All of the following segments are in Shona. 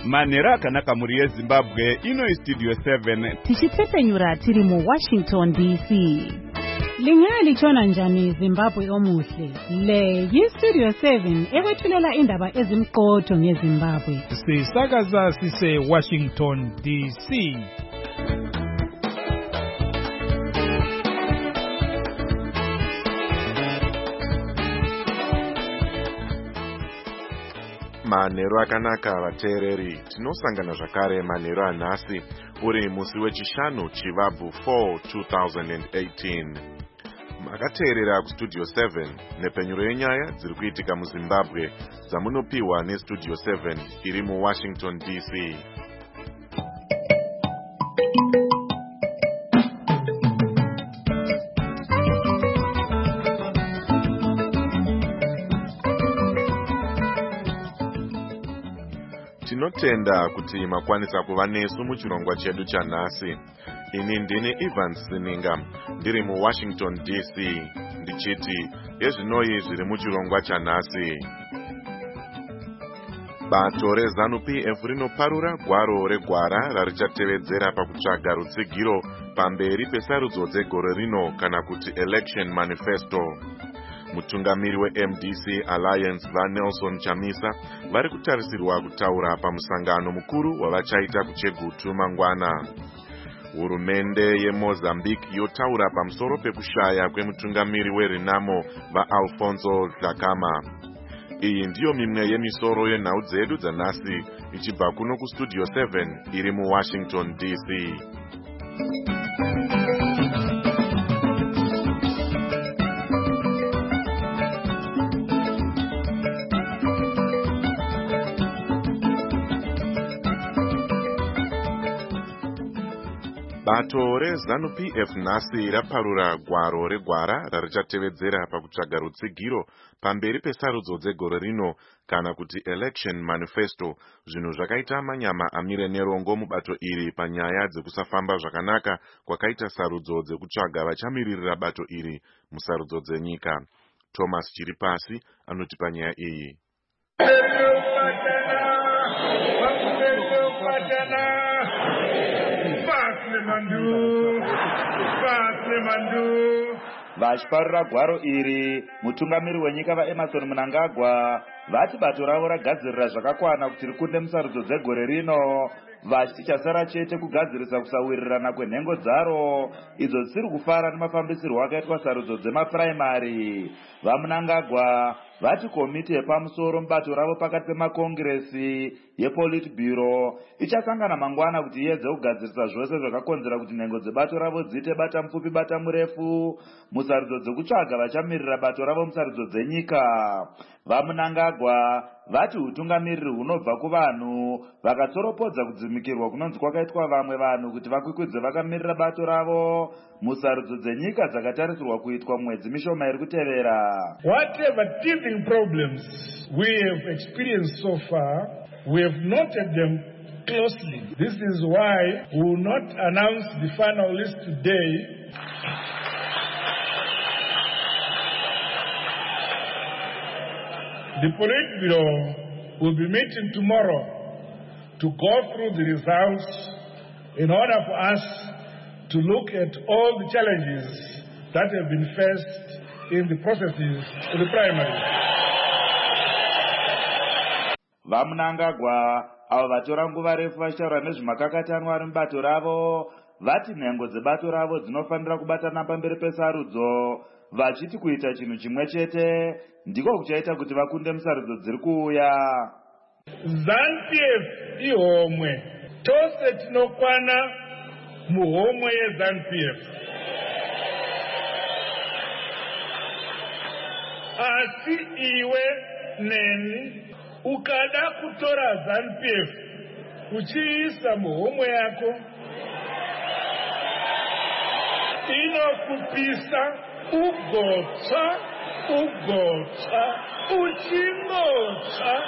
Manhero akanaka muri yeZimbabwe, ino Studio 7. Tichitsepenyura tiri mu Washington DC. Lingalitshona njani Zimbabwe omuhle? Le yiStudio 7 ekwethulela indaba ezimqotho ngeZimbabwe. Sisakaza sise Washington DC. Manhero akanaka vateereri, tinosangana zvakare manhero anhasi uri musi wechishanu chivabvu 4 2018. Makateerera kuStudio 7 nepenyuro yenyaya dziri kuitika muZimbabwe dzamunopiwa neStudio 7 iri muWashington DC. Tinotenda kuti makwanisa kuva nesu muchirongwa chedu chanhasi. Ini ndini Ivan Sininga, ndiri muWashington DC, ndichiti yezvinoi zviri muchirongwa chanhasi. Bato reZANU-PF rinoparura gwaro regwara rarichatevedzera pakutsvaga rutsigiro pamberi pesarudzo dzegore rino kana kuti Election Manifesto. Mutungamiri weMDC Alliance vaNelson Chamisa vari kutarisirwa kutaura pamusangano mukuru wavachaita kuChegutu mangwana. Hurumende yeMozambique yotaura pamusoro pekushaya kwemutungamiri weRenamo vaAlfonso Dhlakama. Iyi ndiyo mimwe yemisoro yenhau dzedu dzanhasi ichibva kuno kuStudio 7 iri muWashington DC. Bato reZANU-PF nhasi raparura gwaro regwara rarichatevedzera pakutsvaga rutsigiro pamberi pesarudzo dzegore rino kana kuti Election Manifesto, zvinhu zvakaita manyama amire nerongo mubato iri panyaya dzekusafamba zvakanaka kwakaita sarudzo dzekutsvaga vachamiririra bato iri musarudzo dzenyika. Thomas Chiripasi anoti panyaya iyi. Vachiparura gwaro iri, mutungamiri wenyika vaEmmerson Mnangagwa vati bato ravo ragadzirira zvakakwana kuti rikunde musarudzo dzegore rino, vachiti chasara chete kugadzirisa kusawirirana kwenhengo dzaro idzo dzisiri kufara nemafambisirwo akaitwa sarudzo dzemapuraimari. VaMnangagwa vati komiti yepamusoro mubato ravo pakati pemakongiresi yePolitburo ichasangana mangwana kuti iedze kugadzirisa zvose zvakakonzera kuti nhengo dzebato ravo dziite bata mupfupi bata murefu musarudzo dzekutsvaga vachamirira bato ravo musarudzo dzenyika. VaMnangagwa vati utungamiriri hunobva kuvanhu vakatsoropodza kudzimikirwa kunonzi kwakaitwa vamwe vanhu kuti vakwikwidze vakamirira bato ravo musarudzo dzenyika dzakatarisirwa kuitwa mwedzi mishoma iri kutevera. Whatever teething problems we have experienced so far, we have noted them closely. This is why we will not announce the final list today. The Politburo will be meeting tomorrow to go through the results in order for us to look at all the challenges that have been faced in the processes of the primary. VaMnangagwa avo vatora nguva refu vachitaura nezvemakakatanwa ari mubato ravo vati nhengo dzebato ravo dzinofanira kubatana pamberi pesarudzo, vachiti kuita chinhu chimwe chete ndiko kuchaita kuti vakunde musarudzo dziri kuuya. ZANU-PF ihomwe, tose tinokwana muhomwe yeZANU-PF. Asi iwe neni ukada kutora ZANU-PF uchiisa muhomwe yako inokupisa ugotsa uchingotsa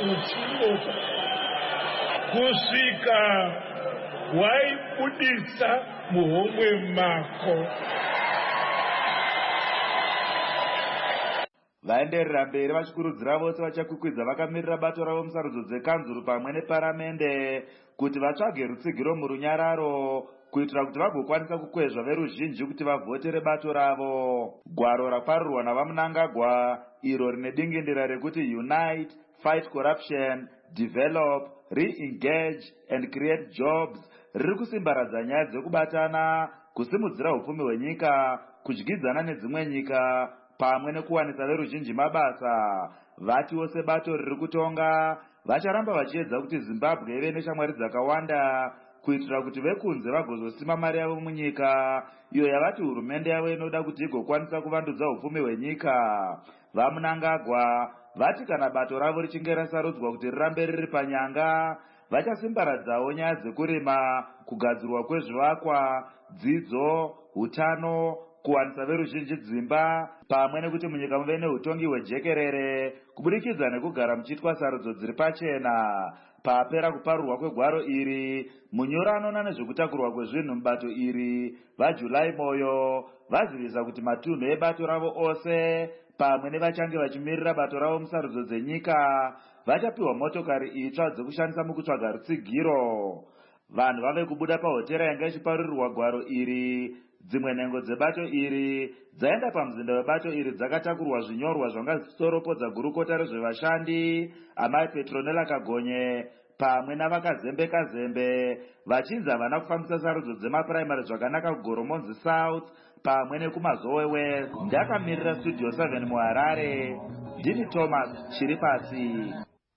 kusvika waibudisa muhomwe mako. vaenderera mberi vachikurudzira vose vachakwikwidzwa vakamirira bato ravo musarudzo dzekanzuru pamwe neparamende kuti vatsvage rutsigiro murunyararo kuitira kuti vagokwanisa kukwezva veruzhinji kuti vavhotere bato ravo. Gwaro raparurirwa navamunangagwa iro rine dingindira rekuti Unite, Fight Corruption, Develop, Re-engage and Create Jobs riri kusimbaradza nyaya dzekubatana, kusimudzira upfumi hwenyika, kudyidzana nedzimwe nyika pamwe nekuwanisa veruzhinji mabasa. Vatiwo sebato riri kutonga vacharamba vachiedza kuti Zimbabwe ive neshamwari dzakawanda kuitira kuti vekunze vagozosima mari yavo munyika iyo yavati hurumende yavo inoda kuti igokwanisa kuvandudza upfumi hwenyika. Vamunangagwa vati kana bato ravo richinge rasarudzwa kuti rirambe riri panyanga, vachasimbaradzawo nyaya dzekurima, kugadzirwa kwezvivakwa, dzidzo, utano, kuwanisa veruzhinji dzimba, pamwe nekuti munyika muve neutongi hwejekerere kubudikidza nekugara muchiitwa sarudzo dziri pachena. Papera kuparurwa kwegwaro iri, munyori anoona nezvekutakurwa kwezvinhu mubato iri vaJulai Moyo vazivisa kuti matunhu ebato ravo ose pamwe nevachange vachimirira bato ravo musarudzo dzenyika vachapiwa motokari itsva dzekushandisa mukutsvaga rutsigiro. Vanhu vave kubuda pahotera yanga ichiparurirwa gwaro iri. Dzimwe nhengo dzebato iri dzaenda pamuzinda webato iri dzakatakurwa zvinyorwa zvanga zvichisoropodza gurukota rezvevashandi amai Petronella Kagonye pamwe navakazembe vachinzi havana kufambisa sarudzo dzemapuraimari zvakanaka kuGoromonzi South pamwe nekumazowe West. Ndakamirira Studio 7 muHarare, ndini Thomas Chiripasi.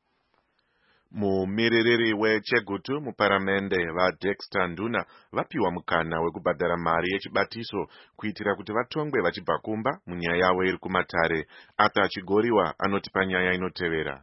Mumiririri weChegutu muparamende vaDexter Nduna vapiwa mukana wekubhadhara mari yechibatiso kuitira kuti vatongwe vachibva kumba munyaya yavo iri kumatare. Arthur Chigoriwa anoti panyaya inotevera.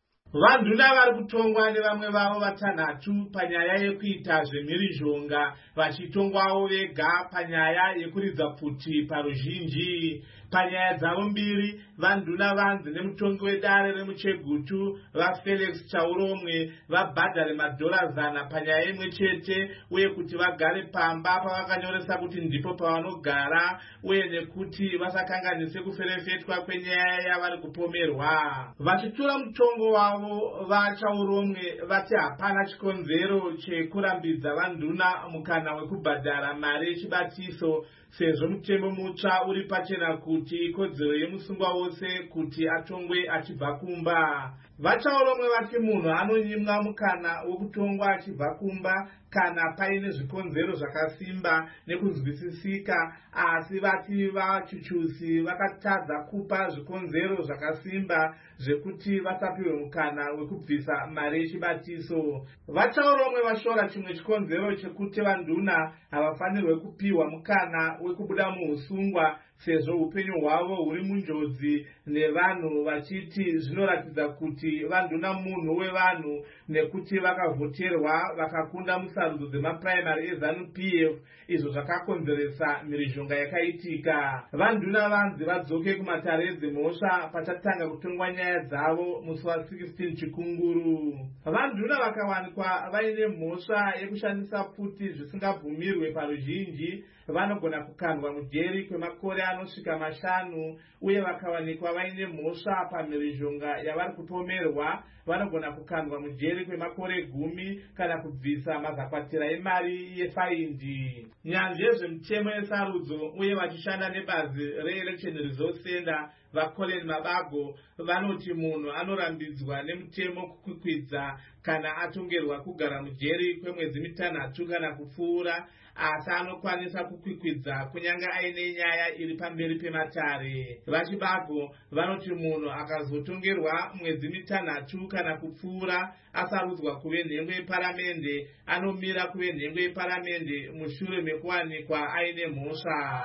Vanduna vari kutongwa nevamwe vavo vatanhatu panyaya yekuita zvemhirizhonga, vachitongwawo vega panyaya yekuridza pfuti paruzhinji. Panyaya dzavo mbiri, vanduna vanzi nemutongi wedare remuChegutu vaFelix Chauromwe vabhadhare $100 panyaya imwe chete, uye kuti vagare pamba pavakanyoresa kuti ndipo pavanogara, uye nekuti vasakanganise kuferefetwa kwenyaya yavari kupomerwa. Vachitura mutongo wavo vaChauromwe vati hapana chikonzero chekurambidza vanduna mukana wekubhadhara mari yechibatiso, sezvo mutemo mutsva uri pachena kuti ikodzero yemusungwa wose kuti atongwe achibva kumba. VaChauromwe vati munhu anonyimwa mukana wekutongwa achibva kumba kana paine zvikonzero zvakasimba nekunzwisisika, asi vati vachuchusi vakatadza kupa zvikonzero zvakasimba zvekuti vasapiwe mukana wekubvisa mari yechibatiso. VaChauromwe vashora chimwe chikonzero chekuti vanduna havafanirwe kupiwa mukana wekubuda muusungwa sezvo upenyu hwavo huri munjodzi, nevanhu vachiti zvinoratidza kuti vanduna munhu wevanhu nekuti vakavhoterwa vakakunda musarudzo dzemapuraimari eZANU-PF, izvo zvakakonzeresa mhirizhonga yakaitika. Vanduna vanzi vadzoke kumatare edzimhosva pachatanga kutongwa nyaya dzavo musi wa16 Chikunguru. Vanduna vakawanikwa vaine mhosva yekushandisa pfuti zvisingabvumirwe paruzhinji vanogona kukandwa mujeri kwemakore anosvika 5, uye vakawanikwa vaine mhosva pamhirizhonga yavari kupomerwa vanogona kukandwa mujeri kwemakore 10 kana kubvisa mazakwatira emari yefaindi. Nyanzvi yezvemutemo yesarudzo uye vachishanda nebazi reElection Resource Center vaColin Mabago vanoti munhu anorambidzwa nemutemo kukwikwidza kana atongerwa kugara mujeri kwemwedzi 6 kana kupfuura, asi anokwanisa kukwikwidza kunyange aine nyaya iri pamberi pematare. VaChibago vanoti munhu akazotongerwa mwedzi 6 kana kupfuura asarudzwa kuve nhengo yeparamende, anomira kuve nhengo yeparamende mushure mekuwanikwa aine mhosva.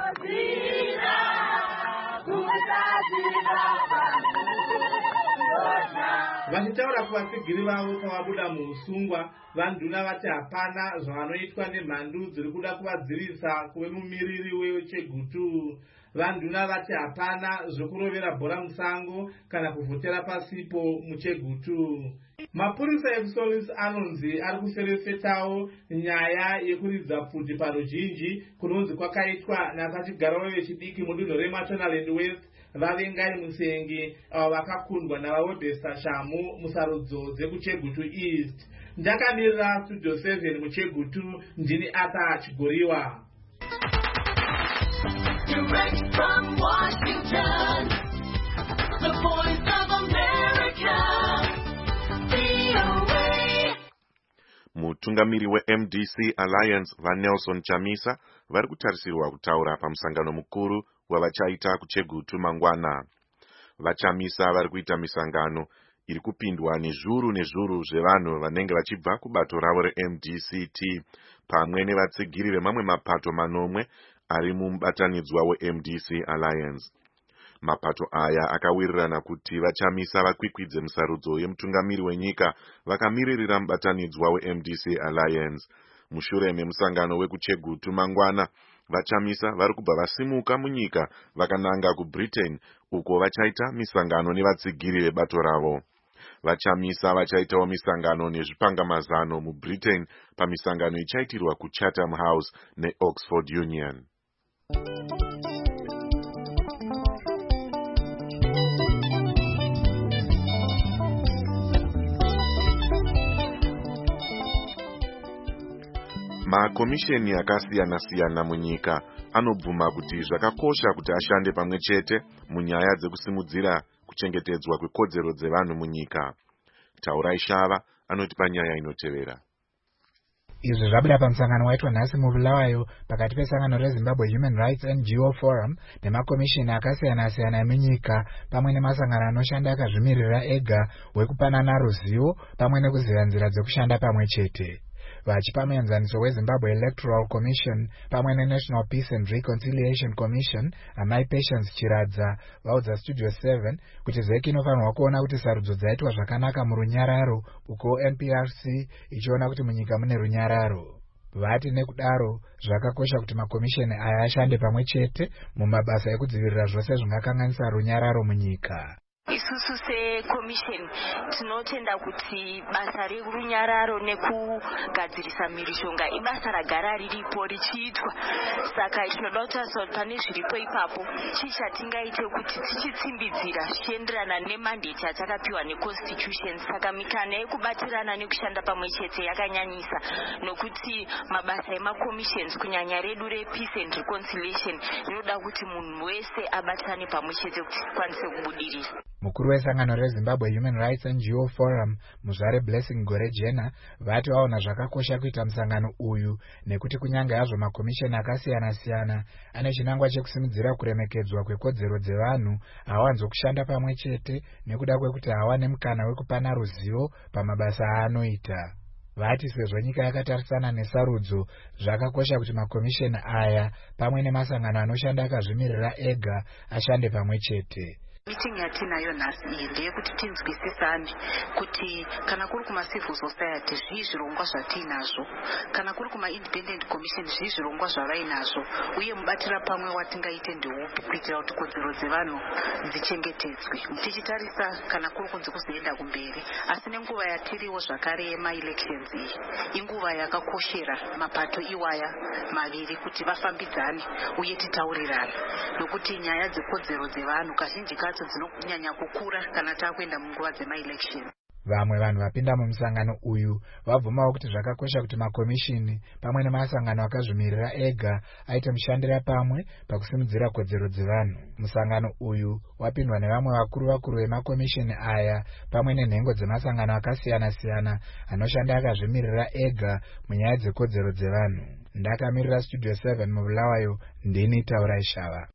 Vachitaura kuvatsigiri vavo pavabuda muusungwa, vanduna vati hapana zvavanoitwa nemhandu dziri kuda kuvadzivisa kuve mumiriri weChegutu. Vanduna vati hapana zvokurovera bhora musango kana kuvhotera pasipo muChegutu. Mapurisa ekuSolisi anonzi ari kuferefetawo nyaya yekuridza pfuti paruzhinji kunonzi kwakaitwa navachigarawo vechidiki mudunhu reMashonaland West vavengai musengi avo vakakundwa navaodhesa shamu musarudzo dzekuchegutu east. Ndakamirira studio 7 muchegutu, ndini Arthur Chigoriwa. Direct from Washington, the voice of America, VOA. Mutungamiri weMDC Alliance vaNelson Chamisa vari kutarisirwa kutaura pamusangano mukuru wavachaita kuchegutu mangwana. VaChamisa vari kuita misangano iri kupindwa nezvuru zvevanhu vanenge vachibva kubato ravo reMDCT pamwe nevatsigiri vemamwe mapato manomwe ari mubatanidzwa weMDC Alliance. Mapato aya akawirirana kuti VaChamisa vakwikwidze musarudzo yemutungamiri wenyika vakamiririra mubatanidzwa weMDC Alliance. Mushure memusangano wekuchegutu mangwana, VaChamisa vari kubva vasimuka munyika vakananga kuBritain uko vachaita misangano nevatsigiri vebato ravo. VaChamisa vachaitawo misangano nezvipangamazano muBritain pamisangano ichaitirwa kuChatham House neOxford Union. Makomisheni akasiyana-siyana munyika anobvuma kuti zvakakosha kuti ashande pamwe chete munyaya dzekusimudzira kuchengetedzwa kwekodzero dzevanhu munyika. Taurai Shava anoti panyaya inotevera. Izvi zvabuda pamusangano waitwa nhasi muBulawayo pakati pesangano reZimbabwe Human Rights NGO Forum nemakomishini akasiyana-siyana emunyika pamwe nemasangano anoshanda akazvimirira ega wekupanana ruzivo pamwe nekuziva nzira dzekushanda pamwe chete. Vachipa muenzaniso weZimbabwe Electoral Commission pamwe neNational Peace and Reconciliation Commission amai Patience Chiradza vaudza Studio 7 kuti ZEC inofanirwa kuona kuti sarudzo dzaitwa zvakanaka murunyararo uko NPRC ichiona kuti munyika mune runyararo. Vati nekudaro zvakakosha kuti makomisheni aya ashande pamwe chete mumabasa ekudzivirira zvose zvingakanganisa runyararo munyika. Isusu sekomisheni tinotenda kuti basa rerunyararo nekugadzirisa mhirizhonga ibasa ragara riripo richiitwa. Saka tinoda kutarisira kuti pane zviripo ipapo chii chatingaite kuti tichitsimbidzira zvichienderana nemandate yatakapiwa neconstitution. Saka mikana yekubatirana nekushanda pamwe chete yakanyanyisa nokuti mabasa emakomisheni kunyanya redu repeace and reconciliation rinoda kuti munhu wese abatirane pamwe chete kuti tikwanise kubudirira. Mukuru wesangano reZimbabwe Human Rights NGO Forum Muzvare Blessing Gorejena vati vaona zvakakosha kuita musangano uyu nekuti kunyange hazvo makomisheni akasiyana-siyana ane chinangwa chekusimudzira kuremekedzwa kwekodzero dzevanhu hawanzo kushanda pamwe chete nekuda kwekuti hawane mukana wekupana ruzivo pamabasa aanoita. Vati sezvo nyika yakatarisana nesarudzo zvakakosha kuti makomisheni aya pamwe nemasangano anoshanda akazvimirira ega ashande pamwe chete. Meeting yatinayo nhasi iyi ndeyekuti tinzwisisane kuti kana kuri kuma-civil society zvii zvirongwa zvatiinazvo, kana kuri kuma-independent commission zvii zvirongwa zvavainazvo, uye mubatira pamwe watingaite ndeupi kuitira kuti kodzero dzevanhu dzichengetedzwe. Tichitarisa kana kuri kunzi kuzoenda kumberi, asi nenguva yatiriwo zvakare yema-elections iyi inguva yakakoshera mapato iwaya maviri kuti vafambidzane uye titaurirane, nokuti nyaya dzekodzero dzevanhu kazhinji kacho dzinonyanya kukura kana takuenda munguva dzema-election. Vamwe vanhu vapinda mumusangano uyu vabvumawo kuti zvakakosha kuti makomishini pamwe nemasangano akazvimirira ega aite mushandira pamwe pakusimudzira kodzero dzevanhu. Musangano uyu wapindwa nevamwe vakuru vemakomishini aya pamwe nenhengo dzemasangano akasiyana-siyana anoshanda akazvimirira ega munyaya dzekodzero dzevanhu. Ndakamirira Studio 7 muBulawayo, ndini Taurai Shava.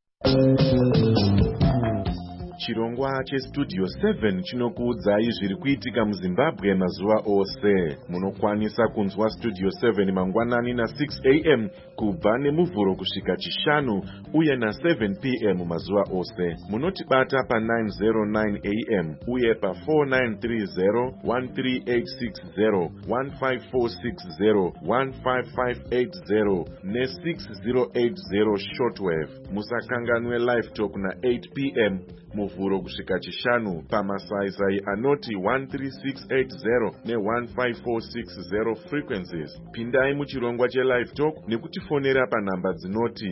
Chirongwa cheStudio 7 chinokuudzai zviri kuitika muZimbabwe mazuva ose. Munokwanisa kunzwa Studio 7 mangwanani na6 am kubva nemuvhuro kusvika chishanu uye na7 pm mazuva ose. Munotibata pa909 am uye pa4930 13860 15460 15580 ne6080 shortwave. Musakanganwe live talk na8 pm mu muvhuro kusvika chishanu pamasaisai anoti 13680 ne15460 frequencies. Pindai muchirongwa chelive talk nekutifonera panhamba dzinoti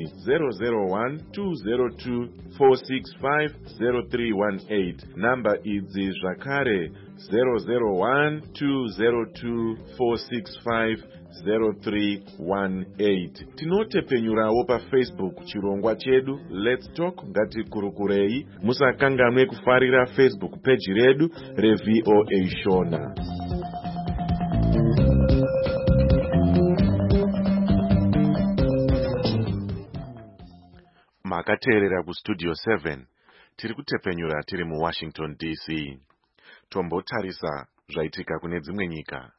001-202-465-0318. Namba idzi zvakare 001-202-465-0318. Tinotepenyurawo paFacebook chirongwa chedu Let's Talk Ngatikurukurei. Musakanganwe kufarira Facebook page redu reVOA Shona. Makateerera kustudio 7 tiri kutepenyura tiri muWashington DC. Tombotarisa zvaitika kune dzimwe nyika.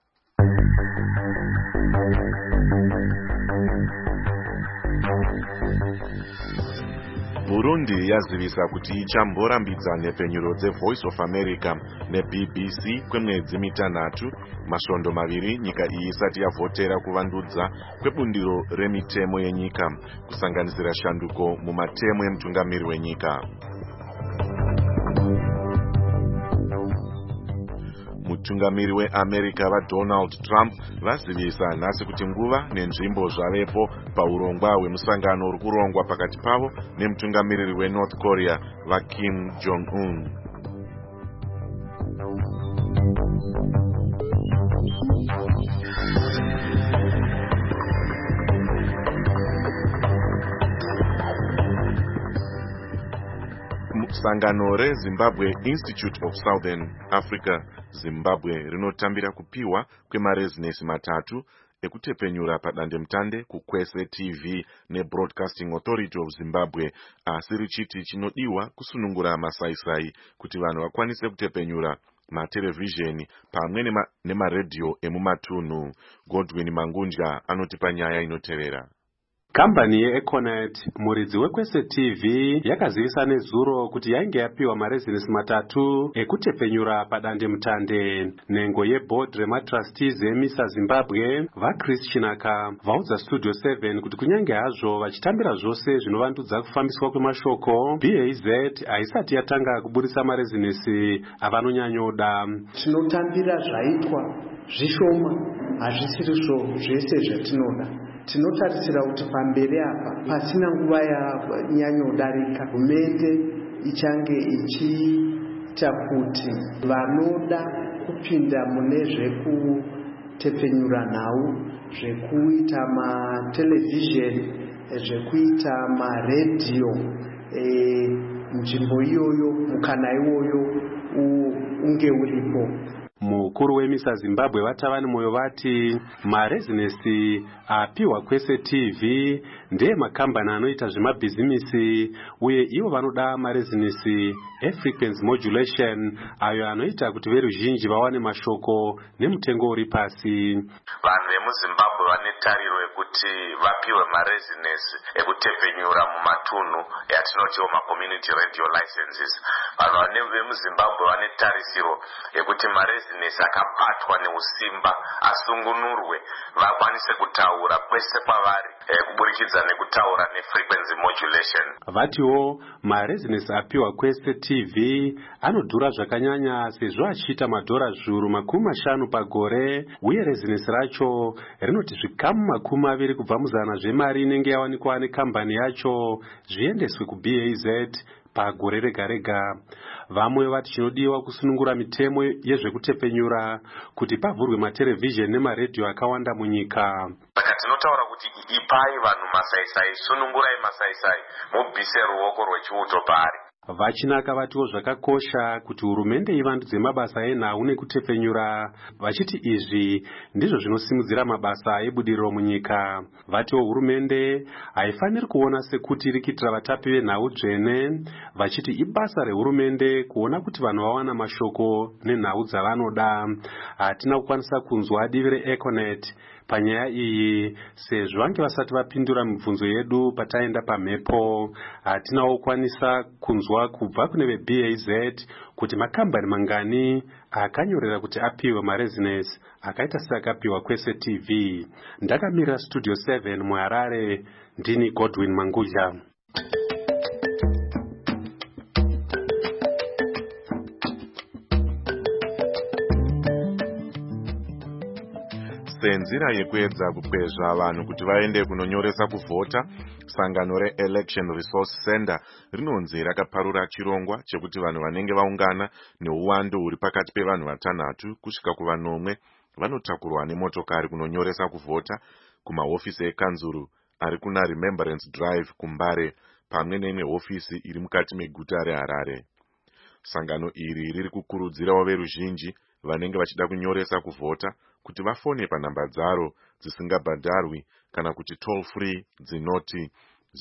Burundi yazivisa kuti ichamborambidza nhepenyuro dzeVoice of America neBBC kwemwedzi mitanhatu, masvondo maviri nyika iyi isati yavhotera kuvandudza kwebundiro remitemo yenyika, kusanganisira shanduko mumatemo emutungamiri wenyika. Mutungamiri weAmerica vaDonald Trump vazivisa nhasi kuti nguva nenzvimbo zvavepo paurongwa hwemusangano uri kurongwa pakati pavo nemutungamiriri weNorth Korea vaKim Jong-un. Sangano reZimbabwe Institute of Southern Africa Zimbabwe rinotambira kupiwa kwemarezinesi matatu ekutepenyura padandemutande kukwese TV neBroadcasting Authority of Zimbabwe, asi richiti chinodiwa kusunungura masaisai kuti vanhu vakwanise kutepenyura matelevhizheni pamwe nemaredhiyo emumatunhu. Godwin Mangunja anotipa nyaya inotevera. Kambani yeEconet, muridzi wekwese TV, yakazivisa nezuro kuti yainge yapiwa marezinesi matatu ekutepenyura padandemutande. Nhengo yeboard rematrustees eMISA Zimbabwe, vaChris Chinaka, vaudza Studio 7 kuti kunyange hazvo vachitambira zvose zvinovandudza kufambiswa kwemashoko, BAZ haisati yatanga kuburisa marezinesi avanonyanyoda. Tinotambira zvaitwa zvishoma, hazvisiri zvese zvatinoda. Tinotarisira kuti pamberi apa pasina nguva yanyanyodarika hurumende ichange ichiita kuti vanoda kupinda mune zvekutepenyura nhau, zvekuita matelevhizheni, zvekuita maredhiyo, nzvimbo iyoyo, mukana iwoyo unge uripo. Mukuru weMISA Zimbabwe vatavani moyo vati marezinesi apiwa kwese TV ndeye makambani anoita zvemabhizimisi, uye ivo vanoda marezinesi efrequency modulation ayo anoita kuti veruzhinji vawane mashoko nemutengo uri pasi. Vanhu vemuZimbabwe vane tariro yekuti vapiwe marezinesi ekutepenyura mumatunhu yatinotiwo macommunity radio licenses. Vanhu vemuZimbabwe vane tarisiro yekuti marezinesi akabatwa neusimba asungunurwe vakwanise kutaura kwese kwavari kuburikidza nekutaura nefrequency modulation. Vatiwo marezinesi apiwa kwese TV anodhura zvakanyanya sezvo achiita $50 pagore, uye rezinesi racho rinoti zvikamu 20 kubva muzana zvemari inenge yawanikwa nekambani yacho zviendeswe kuBAZ pagore rega rega. Vamwe vati chinodiwa kusunungura mitemo yezvekutepenyura kuti pavhurwe matelevhizheni nemaredhiyo akawanda munyika. Saka tinotaura kuti ipai vanhu masaisai, sunungurai masaisai, mubvise ruoko rwechiuto paari. Vachinaka vatiwo zvakakosha kuti hurumende ivandudze mabasa enhau nekutepenyura, vachiti izvi ndizvo zvinosimudzira mabasa ebudiriro munyika. Vatiwo hurumende haifaniri kuona sekuti iri kuitira vatapi venhau dzvene, vachiti ibasa rehurumende kuona kuti vanhu vawana mashoko nenhau dzavanoda. Hatina kukwanisa kunzwa divi reEconet panyaya iyi sezvo vange vasati vapindura mibvunzo yedu pataenda pamhepo. Hatinawo kukwanisa kunzwa kubva kune veBAZ kuti makambani mangani akanyorera kuti apiwe marezinesi akaita seakapiwa kwese TV. Ndakamirira Studio 7 muHarare, ndini Godwin Manguja. senzira yekuedza kukwezva vanhu kuti vaende kunonyoresa kuvhota, sangano reElection Resource Center rinonzi rakaparura chirongwa chekuti vanhu vanenge vaungana neuwandu huri pakati pevanhu 6 kusvika kuva9 vanotakurwa nemotokari kunonyoresa kuvhota kumahofisi ekanzuru ari kuna Remembrance Drive kuMbare pamwe neimwe hofisi iri mukati meguta reHarare. Sangano iri riri kukurudzirawo veruzhinji vanenge vachida kunyoresa kuvhota kuti vafone panhamba dzaro dzisingabhadharwi kana kuti toll free dzinoti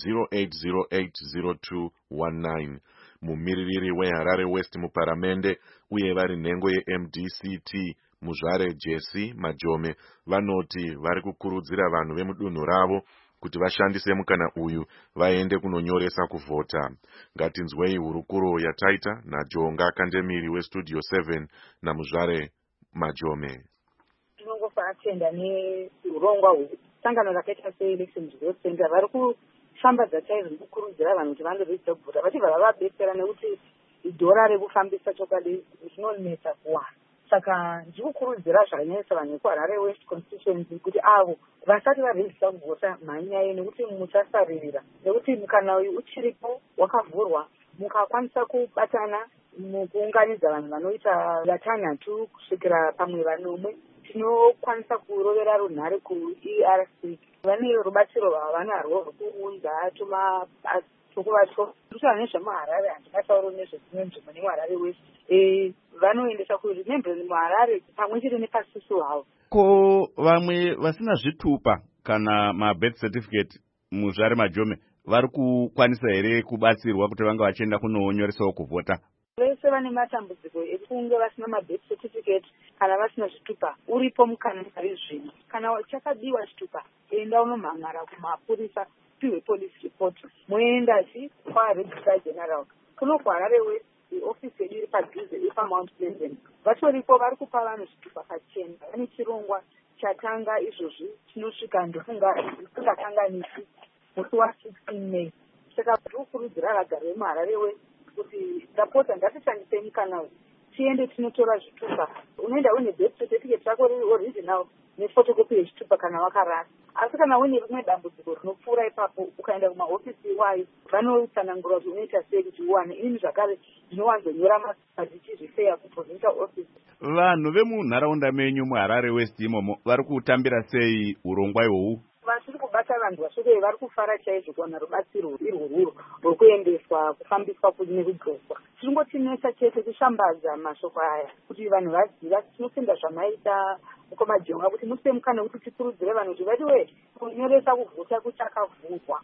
08080219. Mumiririri weHarare West muparamende uye vari nhengo yeMDCT Muzvare Jesse Majome vanoti vari kukurudzira vanhu vemudunhu ravo kuti vashandise mukana uyu vaende kunonyoresa kuvhota. Ngatinzwei hurukuro yataita naJonga Kandemiri weStudio 7 naMuzvare Majome. Tinongofa atenda neurongwa hwesangano rakaita seElection Resource Center vari kufambadza chaizvo kukurudzira vanhu kuti vandoregister kuvhota vachibva vavabetsera nekuti dhora rekufambisa chokwadi zvinonetsa kuwana. Saka ndikukurudzira zvakanyanyisa vanhu vekuHarare West constituency kuti avo vasati varegister kuvhota mhanyaya nekuti muchasaririra, nekuti mukana uyu uchiripo wakavhurwa mukakwanisa kubatana mukuunganidza vanhu vanoita 6 kusvikira pamwe 9 tinokwanisa kurovera runhare kuERC. Vane rubatsiro rwavanarwo rwokuunza tumabasa tokuvato kutaura nezvemuHarare handingatauri nezvedzimwe nzvimbo nemuHarare West. Vanoendesa kuRemembrance muHarare pamwe chete nepasisu havo. Ko vamwe vasina zvitupa kana mabirth certificate Muzvare Majome vari kukwanisa here kubatsirwa kuti vanga vachienda kunonyoresawo kuvhota? Vese vane matambudziko ekunge vasina mabirth certificate kana vasina zvitupa. Uripo mukana ari zvino. Kana chakadiwa chitupa, enda unomhan'ara kumapurisa, piwe police report. Moendachi kwaRegistrar General. Kuno kuHarare West ofisi yedu iri padhuze ipaMount Pleasant. Vatoripo vari kupa vanhu zvitupa pachena. Vane chirongwa chatanga izvozvi chinosvika ndofunga isingakanganisi musi wa16 May. Saka tikukurudzira vagari vemuHarare West kuti ndapota ngatishandise mukana uyu tiende tinotora zvitupa. Unoenda une birth certificate yako original nefotokopi yechitupa kana wakarasa. Asi kana une rimwe dambudziko rinopfuura ipapo ukaenda kumahofisi iwayo vanotsanangura kuti unoita sei kuti uwane. Ini zvakare ndinowanzonyora mabasa ndichizvifeya kuprovincial office. Vanhu vemunharaunda menyu muHarare West imomo vari kutambira sei urongwa ihwohwu? Vachiri kubata vanhu vasvike vari kufara chaizvo kuwana rubatsiro irworwuro rwokuendeswa kufambiswa nekudzodzwa. Tiringotinesa chete kushambadza mashoko aya kuti vanhu vaziva. Tinotenda zvamaita mukomaJonga kuti mupe mukana kuti tikurudzire vanhu kuti vadiwe kunyoresa kuvhota kuchakavhurwa.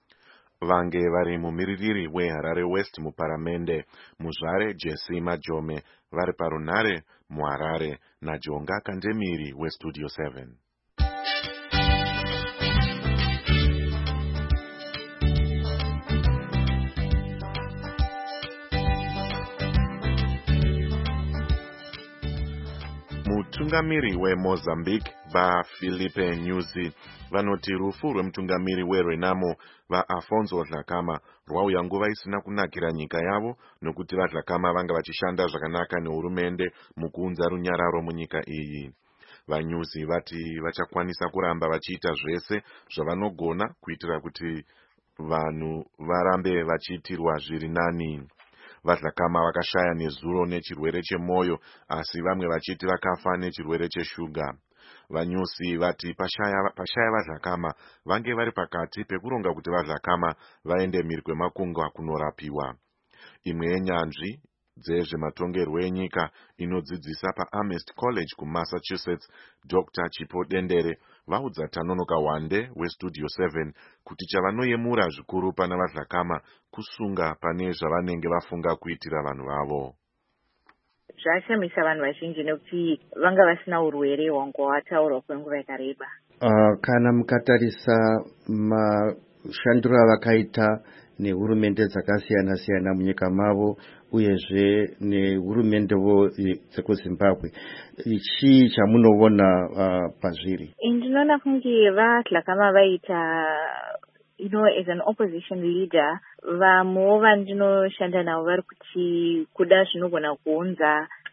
Vange vari mumiririri weHarare West muparamende Muzvare Jesse Majome vari parunhare muHarare naJonga Kandemiri weStudio 7. Mutungamiri weMozambique vaFilipe Nyusi vanoti rufu rwemutungamiri weRenamo vaAfonso Dhlakama rwauya nguva isina kunakira nyika yavo nokuti vaDhlakama vanga vachishanda zvakanaka nehurumende mukuunza runyararo munyika iyi. VaNyusi vati vachakwanisa kuramba vachiita zvese zvavanogona kuitira kuti vanhu varambe vachiitirwa zviri nani. VaDhlakama vakashaya nezuro nechirwere chemwoyo asi vamwe vachiti vakafa nechirwere cheshuga. VaNyusi vati pashaya vaDhlakama vange vari pakati pekuronga kuti vaDhlakama vaende mhiri kwemakungwa kunorapiwa. Imwe yenyanzvi dzezvematongerwo enyika inodzidzisa paAmherst College kuMassachusetts, Dr. Chipo Dendere vaudza Tanonoka Wande weStudio 7 kuti chavanoyemura zvikuru pana vaDhlakama kusunga pane zvavanenge vafunga kuitira vanhu vavo. Zvashamisa vanhu vazhinji nekuti vanga vasina urwere hwanga hwataurwa kwenguva yakareba. Kana mukatarisa mashandiro avakaita nehurumende dzakasiyana siyana munyika mavo uyezve nehurumendewo dzekuZimbabwe, chii chamunoona pazviri? Ndinoona kunge vaDhlakama vaita as an opposition leader, vamwewo vandinoshanda navo vari kuti kuda zvinogona kuunza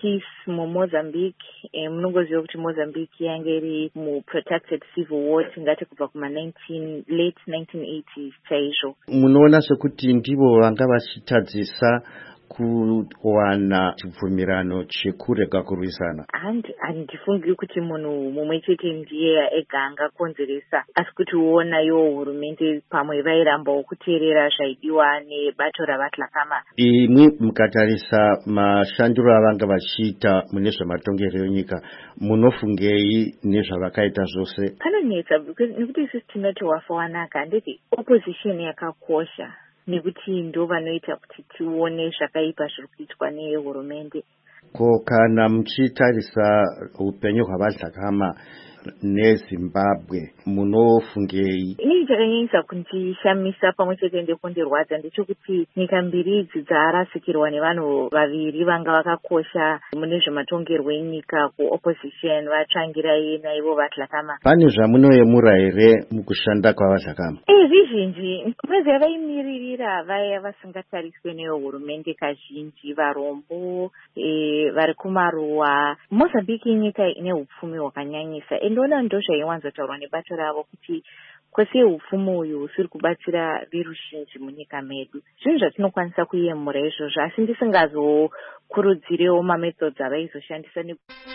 peace muMozambique. Munongoziva kuti Mozambique yange iri muprotected civil war tingati kubva late 1980s chaizvo. Munoona sekuti ndivo vanga vachitadzisa kuwana chibvumirano chekurega kurwisana. Handifungiri kuti munhu mumwe chete ndiye ega angakonzeresa, asi kuti uonayo hurumende pamwe vairambawo kuteerera zvaidiwa nebato raVatlakama. Imwi mukatarisa mashandiro avanga vachiita mune zvematongerero enyika, munofungei nezvavakaita zvose? Panonetsa nekuti isusu tinoti wafa wanaka, handiti opposition yakakosha nekuti ndo vanoita kuti tione zvakaipa zviri kuitwa nehurumende. Ko kana muchitarisa upenyu hwaVatlakama neZimbabwe munofungei? Inini chakanyanyisa kundishamisa pamwe chete ndekundirwadza ndechekuti nyika mbiri idzi dzarasikirwa nevanhu vaviri vanga vakakosha mune zvematongerwo enyika kuopposition vatsvangirai naivo Vatlakama. Pane zvamunoyemura here mukushanda kwaVatlakama? Zvizhinji mwezi yavaimiririra vaya vasingatariswe nehurumende kazhinji, varombo, vari kumaruwa. Mozambique nyika ine upfumi hwakanyanyisa, endoona ndo zvaiwanzotaurwa nebato ravo kuti kwese upfumi uyu usiri kubatsira veruzhinji munyika medu. Zvinhu zvatinokwanisa kuyemura izvozvo, asi ndisingazokurudzirewo mamethods avaizoshandisa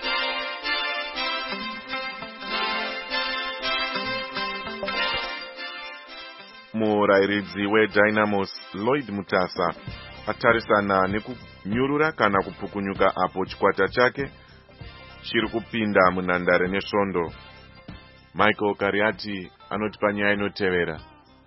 Murayiridzi weDynamos Lloyd Mutasa atarisana nekunyurura kana kupukunyuka apo chikwata chake chiri kupinda munhandare nesvondo. Michael Kariati anotipa nyaya inotevera.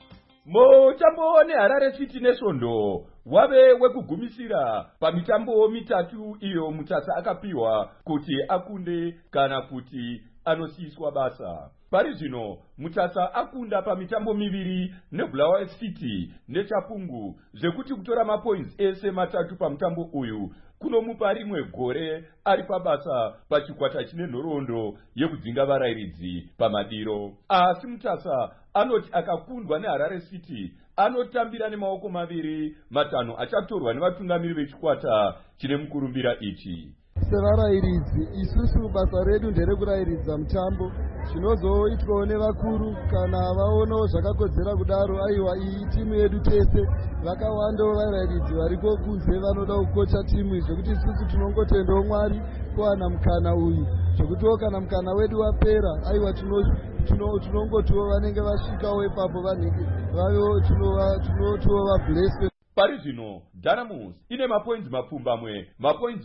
Mutambo neHarare City nesvondo wave wekugumisira pamitambo mitatu iyo Mutasa akapiwa kuti akunde kana kuti anosiyiswa basa. Pari zvino Mutasa akunda pamitambo miviri neBulawayo City neChapungu, zvekuti kutora mapoints ese matatu pamutambo uyu kunomupa rimwe gore ari pabasa pachikwata chine nhoroondo yekudzinga varayiridzi pamadiro. Asi Mutasa anoti akakundwa neHarare City anotambira nemaoko maviri, matanho achatorwa nevatungamiri vechikwata chine mukurumbira ichi. Sevarayiridzi isusu basa redu nderekurayiridza mutambo. Zvinozoitwawo nevakuru kana vaonawo zvakakodzera kudaro, aiwa iyi timu yedu tese, vakawandawo varayiridzi variko kunze vanoda kukocha timu, zvekuti isusu tinongotendawo Mwari kuwana mukana uyu, zvekutiwo kana mukana wedu wapera, aiwa tinongotiwo vanenge vasvikawo ipapo vanenge vavewo tinotiwo vableswe. Pari zvino Dynamos ine mapoints mapfumbamwe, mapoints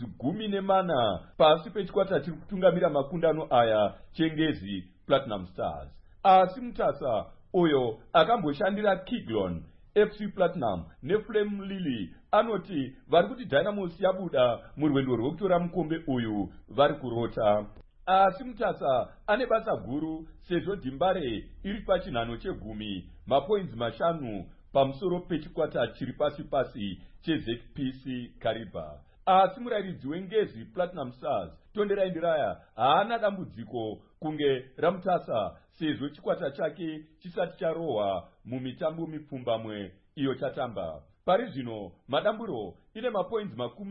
14 pasi pechikwata chiri kutungamira makundano aya chengezi Platinum Stars. Asi Mutasa uyo akamboshandira Kiglon, FC Platinum neFlame Lily anoti vari kuti Dynamos yabuda murwendo rwekutora mukombe uyu vari kurota. Asi Mutasa ane basa guru sezvo Dimbare iri pachinhano che10, mapoints 5 pamusoro pechikwata chiri pasi cheZPC Kariba. Asi murayiridzi wengezi Platinum Stars Tonderai Ndiraya haana dambudziko kunge raMutasa sezvo chikwata chake chisati charohwa mumitambo mipfumbamwe iyo chatamba. Pari zvino Madamburo ine mapoints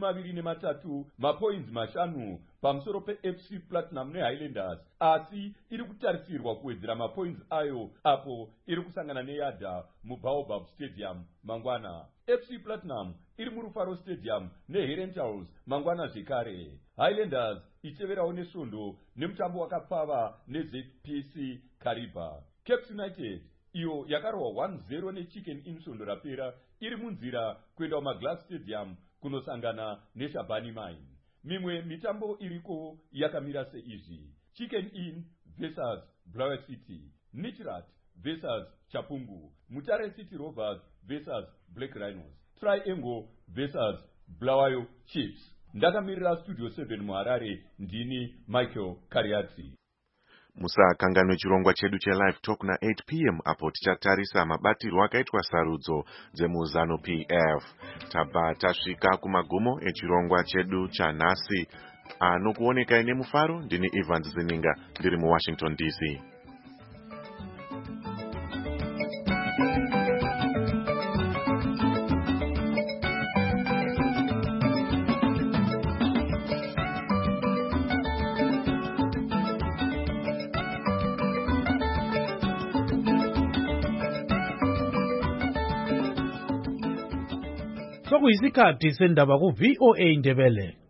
23, mapoints 5 pamusoro peFC Platinum neHighlanders, asi iri kutarisirwa kuwedzera mapoints ayo apo iri kusangana neYadha muBaobab Stadium mangwana. FC Platinum iri muRufaro Stadium neHerentals mangwana zvekare. Highlanders icheverawo nesvondo nemutambo wakapfava neZPC Kariba. Cape United iyo yakarohwa 1-0 neChicken Inn svondo rapera iri munzira kuenda kumaGlass Stadium kunosangana neShabani Mine. Mimwe mitambo iriko yakamira seizvi: Chicken Inn vs Bulawayo City, Mitrat vs Chapungu, Mutare City Rovers vs Black Rhinos, Triangle vs Bulawayo Chiefs. Ndakamirira Studio 7 muHarare, ndini Michael Kariati. Musakanganwe chirongwa chedu cheLive Talk na8 p.m. apo tichatarisa mabatirwo akaitwa sarudzo dzemuZanu PF. Tabva tasvika kumagumo echirongwa chedu chanhasi. Anokuonekai nemufaro ndini Evans Zininga ndiri muWashington DC. kwakuyisikhathi sendaba ku-VOA Ndebele.